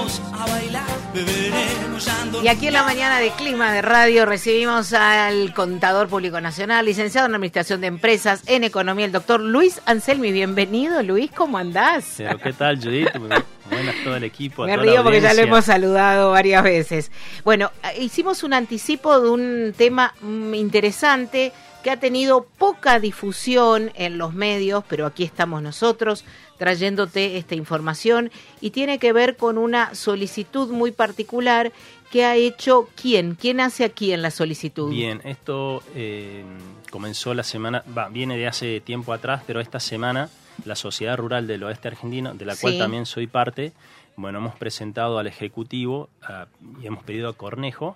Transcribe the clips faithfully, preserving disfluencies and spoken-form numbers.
vamos a bailar, beberemos ando. Y aquí en la mañana de Clima de Radio recibimos al contador público nacional, licenciado en Administración de Empresas, en Economía, el doctor Luis Anselmi. Bienvenido, Luis, ¿cómo andás? Pero, ¿qué tal, Judith? Buenas todo el equipo. Me río porque ya lo hemos saludado varias veces. Bueno, hicimos un anticipo de un tema interesante que ha tenido poca difusión en los medios, pero aquí estamos nosotros trayéndote esta información y tiene que ver con una solicitud muy particular que ha hecho ¿quién? ¿Quién hace aquí en la solicitud? Bien, esto eh, comenzó la semana, va, viene de hace tiempo atrás, pero esta semana la Sociedad Rural del Oeste Argentino, de la cual sí. también soy parte, bueno, hemos presentado al Ejecutivo uh, y hemos pedido a Cornejo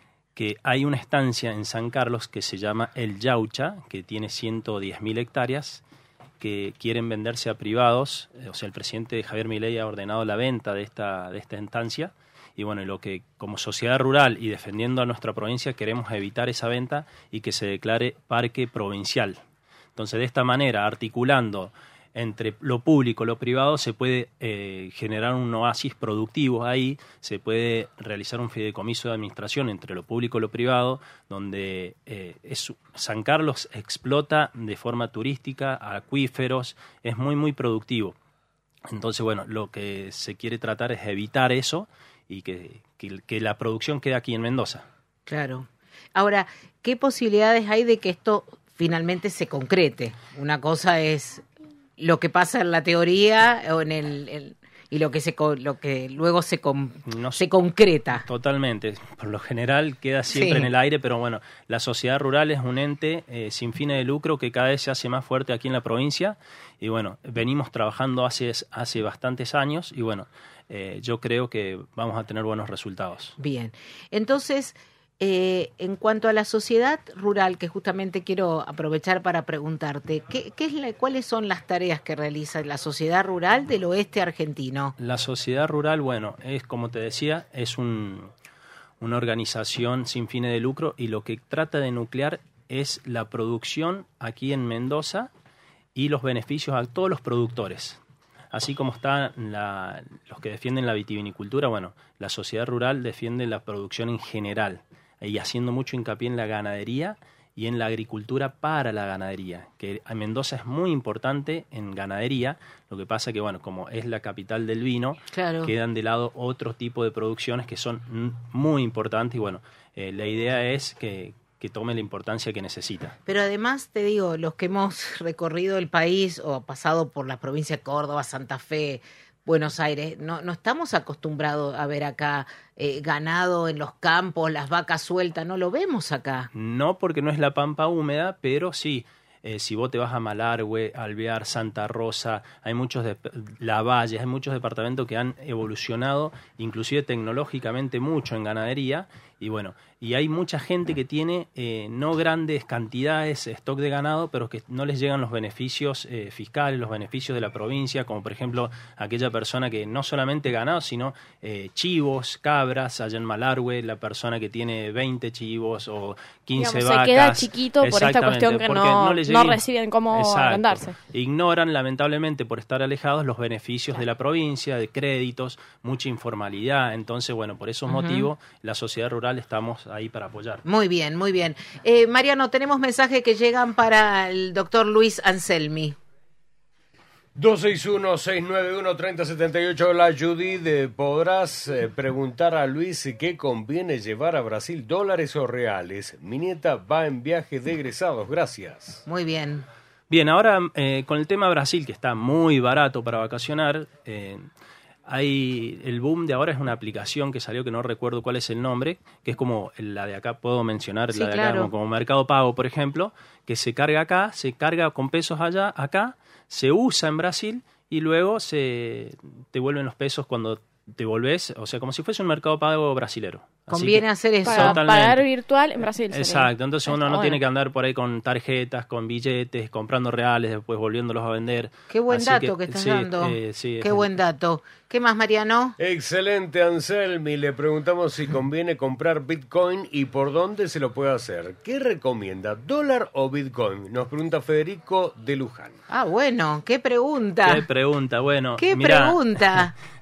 que hay una estancia en San Carlos que se llama El Yaucha, que tiene ciento diez mil hectáreas, que quieren venderse a privados. O sea, el presidente Javier Milei ha ordenado la venta de esta, de esta estancia. Y bueno, lo que como sociedad rural y defendiendo a nuestra provincia queremos evitar esa venta y que se declare parque provincial. Entonces, de esta manera, articulando entre lo público y lo privado, se puede eh, generar un oasis productivo ahí, se puede realizar un fideicomiso de administración entre lo público y lo privado, donde eh, es, San Carlos explota de forma turística, acuíferos, es muy, muy productivo. Entonces, bueno, lo que se quiere tratar es evitar eso y que, que, que la producción quede aquí en Mendoza. Claro. Ahora, ¿qué posibilidades hay de que esto finalmente se concrete? Una cosa es lo que pasa en la teoría o en el, el y lo que se lo que luego se con, no, se concreta. Totalmente. Por lo general queda siempre sí. en el aire, pero bueno, la sociedad rural es un ente eh, sin fines de lucro que cada vez se hace más fuerte aquí en la provincia y bueno, venimos trabajando hace hace bastantes años y bueno, eh, yo creo que vamos a tener buenos resultados. Bien. Entonces, Eh, en cuanto a la sociedad rural, que justamente quiero aprovechar para preguntarte, ¿qué, qué es la, ¿cuáles son las tareas que realiza la sociedad rural del oeste argentino? La sociedad rural, bueno, es como te decía, es un, una organización sin fines de lucro y lo que trata de nuclear es la producción aquí en Mendoza y los beneficios a todos los productores. Así como están la, los que defienden la vitivinicultura, bueno, la sociedad rural defiende la producción en general y haciendo mucho hincapié en la ganadería y en la agricultura para la ganadería, que en Mendoza es muy importante en ganadería, lo que pasa que, bueno, como es la capital del vino, claro. quedan de lado otro tipo de producciones que son muy importantes y, bueno, eh, la idea es que, que tome la importancia que necesita. Pero además, te digo, los que hemos recorrido el país o pasado por la provincia de Córdoba, Santa Fe, Buenos Aires, no, no estamos acostumbrados a ver acá eh, ganado en los campos, las vacas sueltas, no lo vemos acá. No, porque no es la pampa húmeda, pero sí, eh, si vos te vas a Malargüe, Alvear, Santa Rosa, hay muchos, de, Lavalle, hay muchos departamentos que han evolucionado, inclusive tecnológicamente mucho en ganadería, y bueno, y hay mucha gente que tiene eh, no grandes cantidades, stock de ganado, pero que no les llegan los beneficios eh, fiscales, los beneficios de la provincia, como por ejemplo aquella persona que no solamente ganado, sino eh, chivos, cabras, allá en Malargüe, la persona que tiene veinte chivos o quince Digamos, vacas. Se queda chiquito por esta cuestión que no, no, no reciben cómo agrandarse. Ignoran lamentablemente por estar alejados los beneficios claro. de la provincia, de créditos, mucha informalidad, entonces bueno, por esos uh-huh. motivos la sociedad rural estamos ahí para apoyar. Muy bien, muy bien. Eh, Mariano, tenemos mensajes que llegan para el doctor Luis Anselmi. dos seis uno, seis nueve uno, tres cero siete ocho. Hola, Judith. ¿Podrás eh, preguntar a Luis qué conviene llevar a Brasil, dólares o reales? Mi nieta va en viaje de egresados. Gracias. Muy bien. Bien, ahora eh, con el tema Brasil, que está muy barato para vacacionar, eh, hay el boom de ahora es una aplicación que salió que no recuerdo cuál es el nombre, que es como la de acá, puedo mencionar sí, la de acá, claro. como, como Mercado Pago, por ejemplo, que se carga acá, se carga con pesos allá, acá, se usa en Brasil y luego se te vuelven los pesos cuando te volvés, o sea, como si fuese un Mercado Pago brasilero. Conviene hacer eso. Para pagar virtual en Brasil. Exacto, entonces uno no bueno. tiene que andar por ahí con tarjetas, con billetes, comprando reales, después volviéndolos a vender. Qué buen Así dato que, que estás sí, dando. Eh, sí, Qué es, buen dato. ¿Qué más, Mariano? Excelente, Anselmi. Le preguntamos si conviene comprar Bitcoin y por dónde se lo puede hacer. ¿Qué recomienda, dólar o Bitcoin? Nos pregunta Federico de Luján. Ah, bueno, qué pregunta. Qué pregunta, bueno. Qué mirá, pregunta.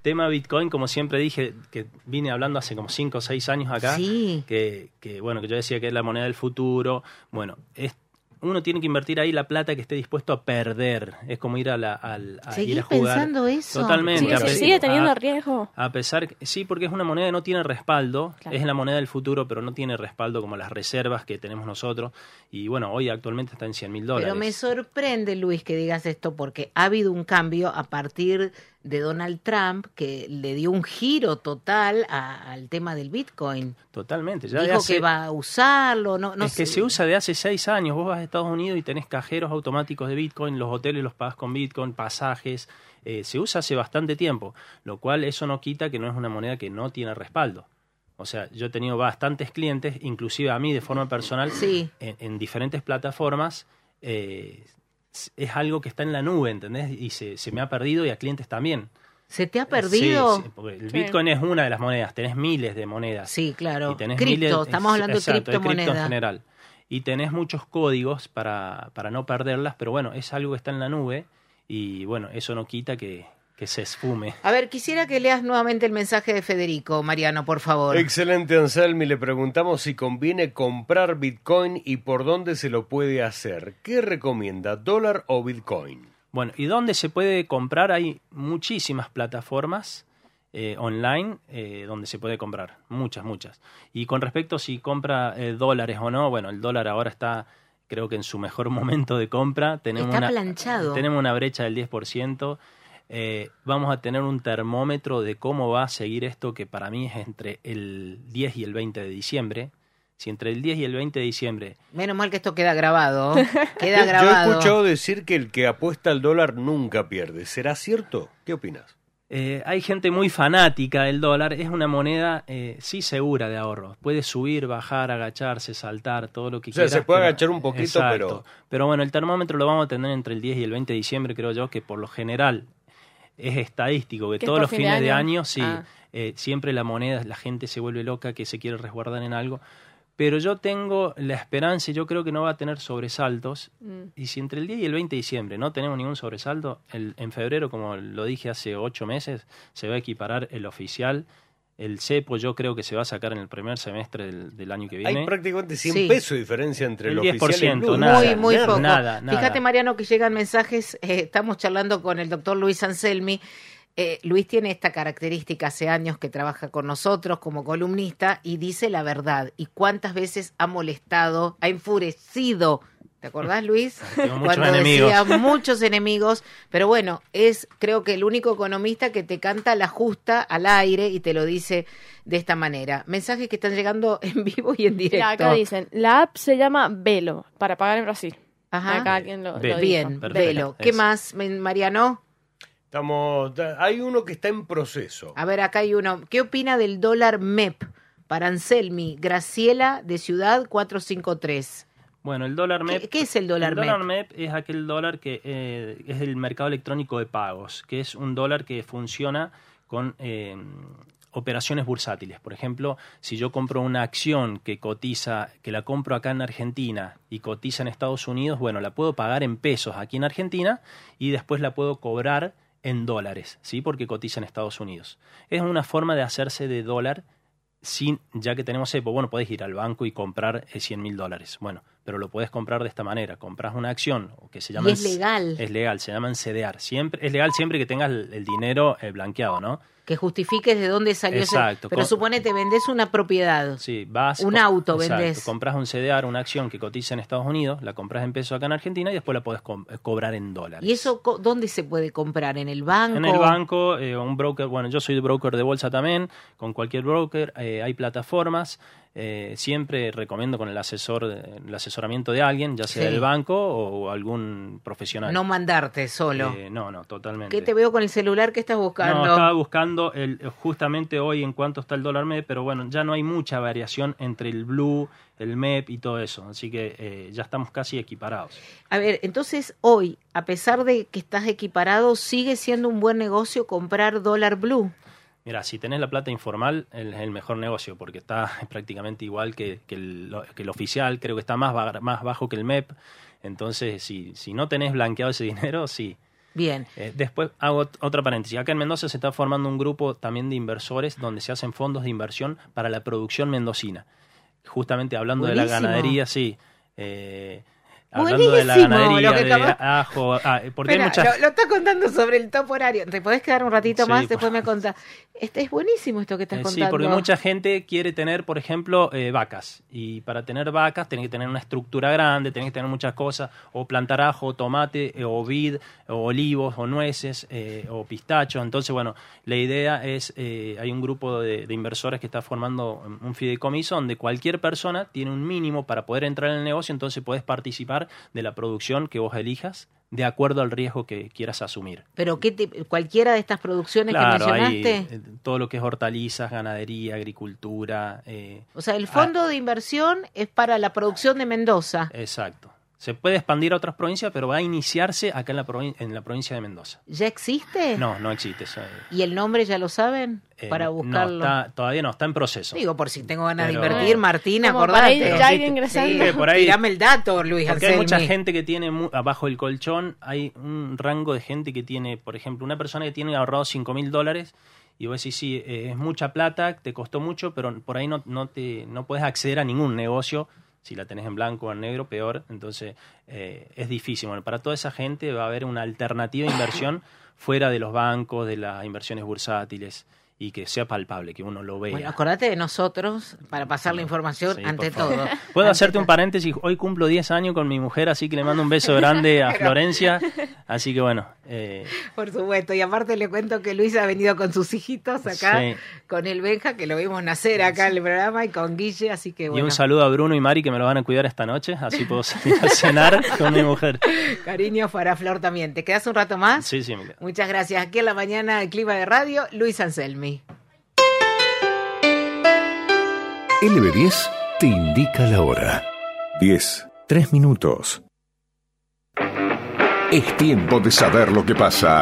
tema Bitcoin, como siempre dije, que vine hablando hace como cinco o seis años acá, sí. que, que bueno, que yo decía que es la moneda del futuro. Bueno, es, uno tiene que invertir ahí la plata que esté dispuesto a perder. Es como ir a, la, a, a, ir a jugar. Pensando eso? Totalmente. Sí, sigue teniendo riesgo. A pesar que, sí, porque es una moneda que no tiene respaldo, claro. Es la moneda del futuro, pero no tiene respaldo como las reservas que tenemos nosotros. Y bueno, hoy actualmente está en cien mil dólares. Pero me sorprende, Luis, que digas esto, porque ha habido un cambio a partir de Donald Trump, que le dio un giro total a, al tema del Bitcoin. Totalmente. Ya Dijo hace, que va a usarlo. No, no es sé. que se usa de hace seis años. Vos vas a Estados Unidos y tenés cajeros automáticos de Bitcoin, los hoteles los pagas con Bitcoin, pasajes. Eh, se usa hace bastante tiempo, lo cual eso no quita que no es una moneda que no tiene respaldo. O sea, yo he tenido bastantes clientes, inclusive a mí de forma personal, sí. en, en diferentes plataformas. Eh, es algo que está en la nube, ¿entendés? Y se, se me ha perdido y a clientes también. ¿Se te ha perdido? Sí, sí, porque el Bitcoin sí. es una de las monedas, tenés miles de monedas. Sí, claro. Y tenés cripto, miles, estamos hablando exacto, de criptomoneda. De cripto en general. Y tenés muchos códigos para, para no perderlas, pero bueno, es algo que está en la nube y bueno, eso no quita que, que se esfume. A ver, quisiera que leas nuevamente el mensaje de Federico, Mariano, por favor. Excelente, Anselmi. Le preguntamos si conviene comprar Bitcoin y por dónde se lo puede hacer. ¿Qué recomienda, dólar o Bitcoin? Bueno, ¿y dónde se puede comprar? Hay muchísimas plataformas eh, online eh, donde se puede comprar. Muchas, muchas. Y con respecto a si compra eh, dólares o no, bueno, el dólar ahora está, creo que en su mejor momento de compra. Tenemos está una, planchado. Tenemos una brecha del diez por ciento. Eh, vamos a tener un termómetro de cómo va a seguir esto, que para mí es entre el diez y el veinte de diciembre. Si entre el diez y el veinte de diciembre... Menos mal que esto queda grabado. Queda grabado. Yo he escuchado decir que el que apuesta al dólar nunca pierde. ¿Será cierto? ¿Qué opinas? Eh, hay gente muy fanática del dólar. Es una moneda eh, sí segura de ahorro. Puede subir, bajar, agacharse, saltar, todo lo que o sea, quieras. se puede pero, agachar un poquito, exacto. pero... Pero bueno, el termómetro lo vamos a tener entre el diez y el veinte de diciembre, creo yo, que por lo general es estadístico, que todos los fines de año, de año sí, ah. eh, siempre la moneda, la gente se vuelve loca, que se quiere resguardar en algo. Pero yo tengo la esperanza y yo creo que no va a tener sobresaltos. Mm. Y si entre el diez y el veinte de diciembre no tenemos ningún sobresalto, el, en febrero, como lo dije hace ocho meses, se va a equiparar el oficial. El cepo yo creo que se va a sacar en el primer semestre del, del año que viene. Hay prácticamente cien sí. pesos de diferencia entre el, el diez por ciento, oficial y el nada, Muy, muy nada, poco. Nada, nada. Fíjate, Mariano, que llegan mensajes. Eh, estamos charlando con el doctor Luis Anselmi. Eh, Luis tiene esta característica hace años que trabaja con nosotros como columnista y dice la verdad. ¿Y cuántas veces ha molestado, ha enfurecido? ¿Te acordás, Luis? Tengo muchos Cuando enemigos. decía muchos enemigos. Pero bueno, es creo que el único economista que te canta la justa al aire y te lo dice de esta manera. Mensajes que están llegando en vivo y en directo. Mira, acá dicen, la app se llama Velo, para pagar en Brasil. Ajá. Acá alguien lo, Velo. lo Bien, Perfecto. Velo. ¿Qué Eso. más, Mariano? Estamos, hay uno que está en proceso. A ver, acá hay uno. ¿Qué opina del dólar M E P? Para Anselmi, Graciela de Ciudad cuatrocientos cincuenta y tres. Bueno, el dólar M E P... ¿Qué, qué es el dólar el M E P? dólar M E P es aquel dólar que eh, es el mercado electrónico de pagos, que es un dólar que funciona con eh, operaciones bursátiles. Por ejemplo, si yo compro una acción que cotiza, que la compro acá en Argentina y cotiza en Estados Unidos, bueno, la puedo pagar en pesos aquí en Argentina y después la puedo cobrar en dólares, ¿sí? Porque cotiza en Estados Unidos. Es una forma de hacerse de dólar sin, ya que tenemos cepo. Bueno, podés ir al banco y comprar cien mil dólares. Bueno, pero lo podés comprar de esta manera. Compras una acción que se llama... Y es legal. Es legal, se llama encedear. Siempre, es legal siempre que tengas el, el dinero eh, blanqueado, ¿no? Que justifiques de dónde salió Exacto. ese... Pero Con... suponete, vendés una propiedad. Sí, vas... Un con... auto Exacto. vendés. Compras un C D R, una acción que cotiza en Estados Unidos, la compras en pesos acá en Argentina y después la podés co cobrar en dólares. ¿Y eso dónde se puede comprar? ¿En el banco? En el banco, eh, un broker... Bueno, yo soy broker de bolsa también, con cualquier broker. Eh, hay plataformas. Eh, siempre recomiendo con el asesor, el asesoramiento de alguien, ya sea sí. del banco o algún profesional. No mandarte solo. Eh, no, no, totalmente. ¿Qué te veo con el celular? ¿Qué estás buscando? No, estaba buscando el, justamente hoy en cuánto está el dólar M E P, pero bueno, ya no hay mucha variación entre el Blue, el M E P y todo eso, así que eh, ya estamos casi equiparados. A ver, entonces hoy, a pesar de que estás equiparado, ¿sigue siendo un buen negocio comprar dólar Blue? Mira, si tenés la plata informal, es el mejor negocio, porque está prácticamente igual que, que, el, que el oficial, creo que está más, más bajo que el M E P. Entonces, si, si no tenés blanqueado ese dinero, sí. Bien. Eh, después hago otra paréntesis. Acá en Mendoza se está formando un grupo también de inversores donde se hacen fondos de inversión para la producción mendocina. Justamente hablando Buenísimo. de la ganadería, sí. Eh, Hablando Buenísimo, de la ganadería, de acabas... ajo, ah, porque Espera, hay muchas... lo, lo está contando sobre el top horario. ¿Te podés quedar un ratito sí, más? Después me contás. Este es buenísimo esto que estás eh, contando. Sí, porque mucha gente quiere tener, por ejemplo, eh, vacas. Y para tener vacas tenés que tener una estructura grande, tenés que tener muchas cosas. O plantar ajo, tomate, eh, o vid, o olivos, o nueces, eh, o pistachos. Entonces, bueno, la idea es, eh, hay un grupo de, de inversores que está formando un fideicomiso donde cualquier persona tiene un mínimo para poder entrar en el negocio, entonces podés participar de la producción que vos elijas de acuerdo al riesgo que quieras asumir. ¿Pero qué te, cualquiera de estas producciones claro, que mencionaste? Hay, eh, todo lo que es hortalizas, ganadería, agricultura. Eh, o sea, el fondo ah, de inversión es para la producción de Mendoza. Exacto. Se puede expandir a otras provincias, pero va a iniciarse acá en la, provin- en la provincia de Mendoza. ¿Ya existe? No, no existe. Eso, eh. ¿Y el nombre ya lo saben? Eh, para buscarlo. No, está, todavía no, está en proceso. Digo, por si tengo ganas pero, de invertir, Martina, acordate. Para ahí ya hay ingresando. Sí, por ahí. Tirame el dato, Luis Porque Anselmi. hay mucha gente que tiene, mu- abajo del colchón, hay un rango de gente que tiene, por ejemplo, una persona que tiene ahorrado cinco mil dólares, y vos decís, sí, eh, es mucha plata, te costó mucho, pero por ahí no, no, te, no puedes acceder a ningún negocio. Si la tenés en blanco o en negro, peor. Entonces, eh, es difícil. Bueno, para toda esa gente va a haber una alternativa de inversión fuera de los bancos, de las inversiones bursátiles, y que sea palpable, que uno lo vea. Bueno, acordate de nosotros para pasar la información sí, ante todo. Puedo ante hacerte todo. un paréntesis. Hoy cumplo diez años con mi mujer, así que le mando un beso grande a Pero... Florencia. Así que bueno. Eh... Por supuesto. Y aparte le cuento que Luis ha venido con sus hijitos acá, sí. con el Benja, que lo vimos nacer acá en el programa, y con Guille, así que bueno. Y un saludo a Bruno y Mari, que me lo van a cuidar esta noche, así puedo salir a cenar con mi mujer. Cariño para Flor también. ¿Te quedas un rato más? Sí, sí, me quedo. Muchas gracias. Aquí en la mañana, el Clima de Radio, Luis Anselmi. L B diez te indica la hora. diez, tres minutos. Es tiempo de saber lo que pasa